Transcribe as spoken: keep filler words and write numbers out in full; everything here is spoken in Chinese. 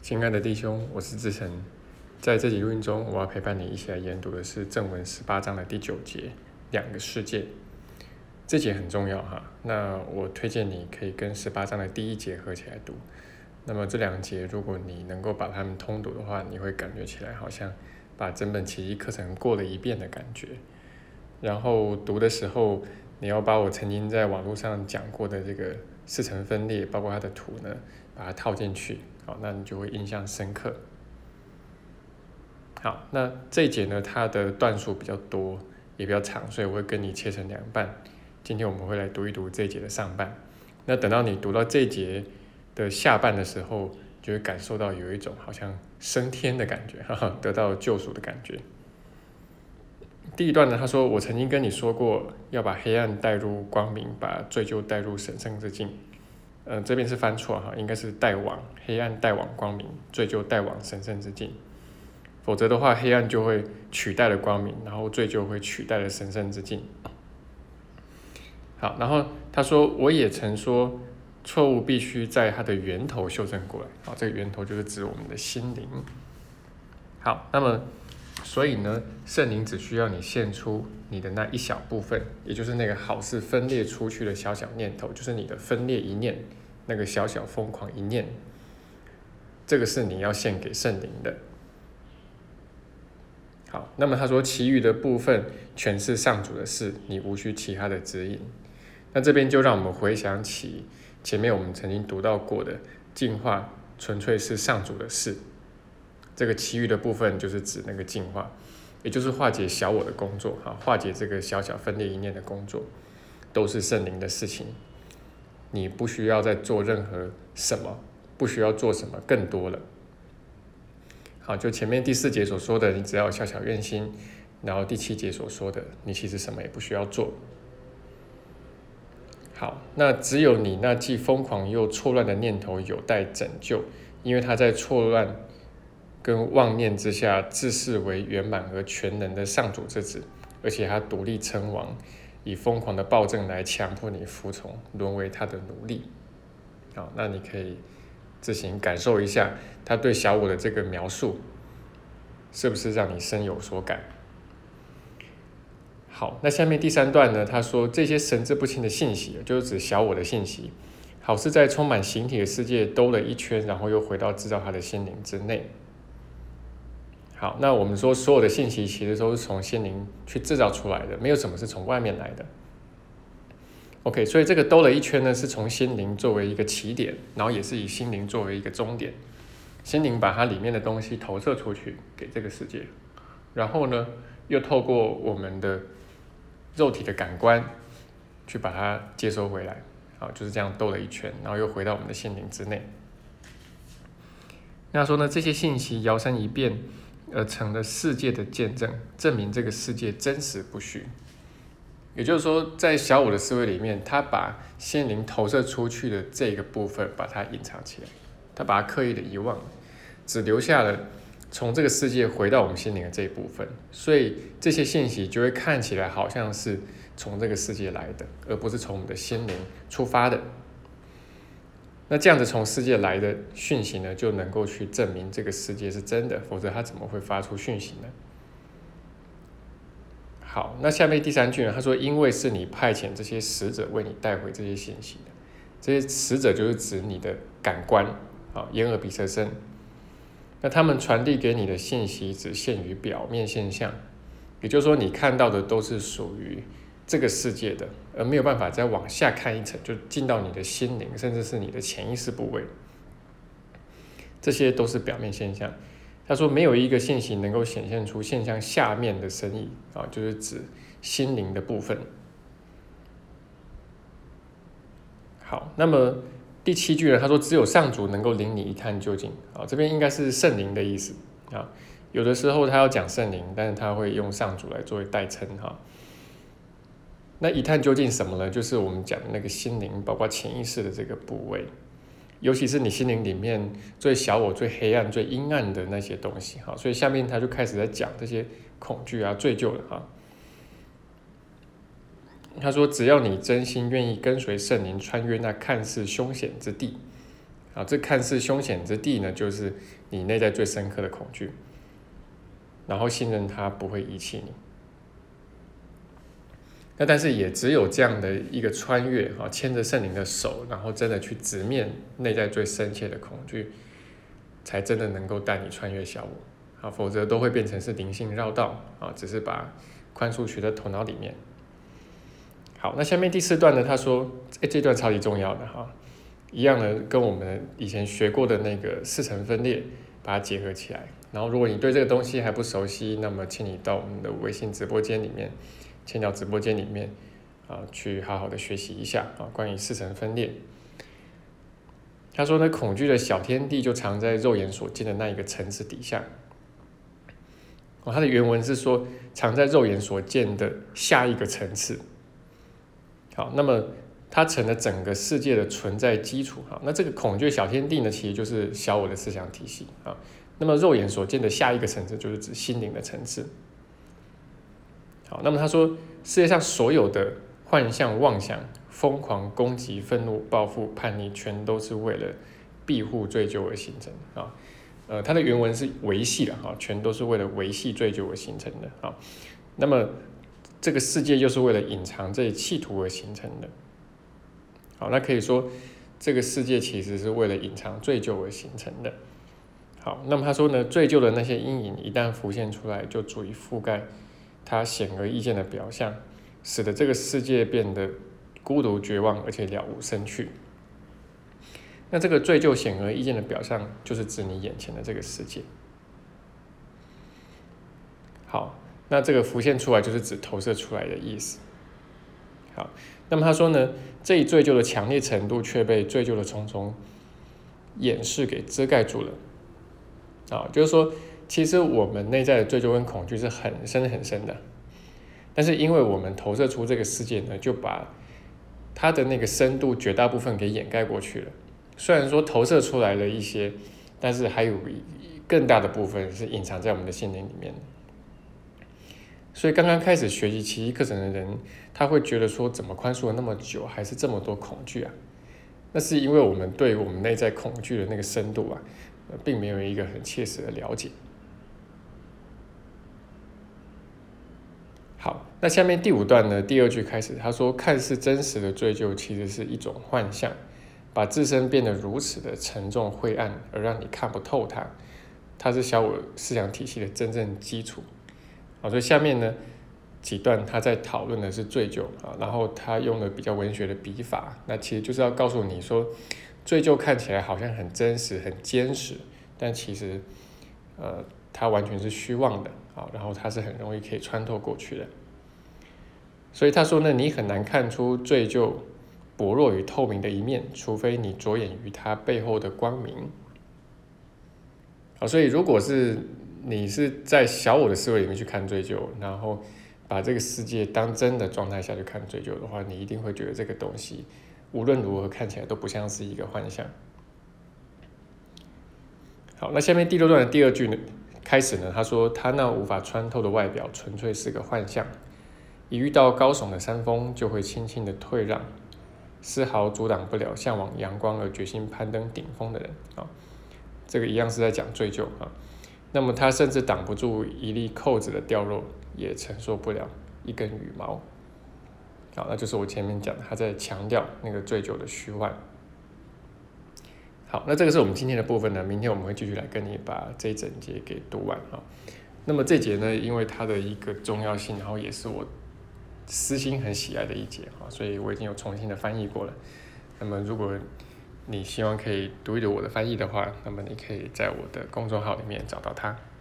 亲爱的弟兄，我是志成。在这集录音中，我要陪伴你一起来研读的是正文十八章的第九节，两个世界。这节很重要哈，那我推荐你可以跟十八章的第一节合起来读。那么这两节，如果你能够把它们通读的话，你会感觉起来好像把整本奇迹课程过了一遍的感觉。然后读的时候，你要把我曾经在网络上讲过的这个四层分裂，包括它的图呢，把它套进去，好，那你就会印象深刻。好，那这一节呢，它的段数比较多，也比较长，所以我会跟你切成两半。今天我们会来读一读这一节的上半，那等到你读到这一节的下半的时候，就会感受到有一种好像升天的感觉，哈哈，得到救赎的感觉。第一段呢，他说：“我曾经跟你说过，要把黑暗带入光明，把罪疚带入神圣之境。”呃，这边是翻错哈，应该是带往黑暗，带往光明，罪疚带往神圣之境。否则的话，黑暗就会取代了光明，然后罪疚会取代了神圣之境。好，然后他说：“我也曾说，错误必须在它的源头修正过来。”好，这个源头就是指我们的心灵。好，那么。所以呢，圣灵只需要你献出你的那一小部分，也就是那个好事分裂出去的小小念头，就是你的分裂一念，那个小小疯狂一念，这个是你要献给圣灵的。好，那么他说，其余的部分全是上主的事，你无需其他的指引。那这边就让我们回想起前面我们曾经读到过的，进化纯粹是上主的事。这个其余的部分就是指那个净化，也就是化解小我的工作，化解这个小小分裂一念的工作，都是圣灵的事情。你不需要再做任何什么，不需要做什么更多了。好，就前面第四节所说的，你只要有小小愿心，然后第七节所说的，你其实什么也不需要做。好，那只有你那既疯狂又错乱的念头有待拯救，因为它在错乱跟妄念之下，自视为圆满而全能的上主之子，而且他独立称王，以疯狂的暴政来强迫你服从，沦为他的奴隶。好，那你可以自行感受一下他对小我的这个描述，是不是让你深有所感？好，那下面第三段呢？他说这些神志不清的信息，就是指小我的信息，好似在充满形体的世界兜了一圈，然后又回到制造他的心灵之内。好，那我们说所有的信息其实都是从心灵去制造出来的，没有什么是从外面来的。OK， 所以这个兜了一圈呢，是从心灵作为一个起点，然后也是以心灵作为一个终点。心灵把它里面的东西投射出去给这个世界，然后呢，又透过我们的肉体的感官去把它接收回来。好，就是这样兜了一圈，然后又回到我们的心灵之内。那说呢，这些信息摇身一变而成了世界的见证，证明这个世界真实不虚。也就是说，在小我的思维里面，他把心灵投射出去的这个部分把它隐藏起来，他把它刻意的遗忘，只留下了从这个世界回到我们心灵的这一部分。所以这些信息就会看起来好像是从这个世界来的，而不是从我们的心灵出发的。那这样子从世界来的讯息呢，就能够去证明这个世界是真的，否则它怎么会发出讯息呢？好，那下面第三句呢，他说：“因为是你派遣这些使者为你带回这些信息的，这些使者就是指你的感官啊，眼耳鼻舌身。那他们传递给你的信息只限于表面现象，也就是说，你看到的都是属于这个世界的，而没有办法再往下看一层，就进到你的心灵，甚至是你的潜意识部位。这些都是表面现象。他说，没有一个信息能够显现出现象下面的深意啊，就是指心灵的部分。好，那么第七句呢？他说，只有上主能够领你一探究竟啊，这边应该是圣灵的意思啊。有的时候他要讲圣灵，但是他会用上主来作为代称哈。那一探究竟什么呢？就是我们讲的那个心灵，包括潜意识的这个部位，尤其是你心灵里面最小我、最黑暗、最阴暗的那些东西哈。所以下面他就开始在讲这些恐惧啊、罪疚了哈。他说，只要你真心愿意跟随圣灵，穿越那看似凶险之地， 啊，这看似凶险之地呢，就是你内在最深刻的恐惧，然后信任他不会遗弃你。那但是也只有这样的一个穿越啊，牵着圣灵的手，然后真的去直面内在最深切的恐惧，才真的能够带你穿越小我啊，否则都会变成是灵性绕道啊，只是把宽恕学在头脑里面。好，那下面第四段呢，他说，哎，这段超级重要的哈，一样的跟我们以前学过的那个四层分裂，把它结合起来。然后如果你对这个东西还不熟悉，那么请你到我们的微信直播间里面，千鸟直播间里面啊，去好好的学习一下啊，关于四层分裂。他说呢，恐惧的小天地就藏在肉眼所见的那一个层次底下。哦，他的原文是说，藏在肉眼所见的下一个层次。好，那么它成了整个世界的存在基础。好，那这个恐惧小天地呢，其实就是小我的思想体系啊。那么肉眼所见的下一个层次，就是指心灵的层次。好，那么他说，世界上所有的幻象、妄想、疯狂、攻击、愤怒、报复、叛逆，全都是为了庇护、追究而形成啊。呃，它的原文是维系的啊，全都是为了维系、追究而形成的啊。那么这个世界又是为了隐藏这一企图而形成的。好，那可以说这个世界其实是为了隐藏罪疚而形成的。好，那么他说呢，罪疚的那些阴影一旦浮现出来，就足以覆盖它显而易见的表象，使得这个世界变得孤独绝望，而且了无生趣。那这个罪疚显而易见的表象，就是指你眼前的这个世界。好，那这个浮现出来就是指投射出来的意思。好，那么他说呢，这一罪疚的强烈程度却被罪疚的重重掩饰给遮盖住了。啊，就是说，其实我们内在的罪疚跟恐惧是很深很深的，但是因为我们投射出这个世界呢，就把它的那个深度绝大部分给掩盖过去了。虽然说投射出来了一些，但是还有更大的部分是隐藏在我们的心灵里面的。所以刚刚开始学习奇迹课程的人，他会觉得说，怎么宽恕了那么久，还是这么多恐惧啊？那是因为我们对我们内在恐惧的那个深度啊，并没有一个很切实的了解。好，那下面第五段呢，第二句开始，他说，看似真实的罪疚，其实是一种幻象，把自身变得如此的沉重晦暗，而让你看不透它。它是小我思想体系的真正基础。好，所以下面呢几段他在讨论的是罪疚啊，然后他用了比较文学的笔法，那其实就是要告诉你说，罪疚看起来好像很真实、很坚实，但其实呃它完全是虚妄的啊，然后它是很容易可以穿透过去的。所以他说呢，你很难看出罪疚薄弱与透明的一面，除非你着眼于它背后的光明。好，所以如果是你是在小我的思维里面去看罪疚，然后把这个世界当真的状态下去看罪疚的话，你一定会觉得这个东西无论如何看起来都不像是一个幻象。好，那下面第六段的第二句呢开始呢，他说他那无法穿透的外表纯粹是个幻象，一遇到高耸的山峰就会轻轻的退让，丝毫阻挡不了向往阳光而决心攀登顶峰的人啊。这个一样是在讲罪疚啊。那么他甚至挡不住一粒扣子的掉落，也承受不了一根羽毛。好，那就是我前面讲的，他在强调那个罪疚的虚幻。好，那这个是我们今天的部分呢，明天我们会继续来跟你把这一整节给读完啊。那么这节呢，因为它的一个重要性，然后也是我私心很喜爱的一节啊，所以我已经有重新的翻译过了。那么如果你希望可以读一读我的翻译的话，那么你可以在我的公众号里面找到它。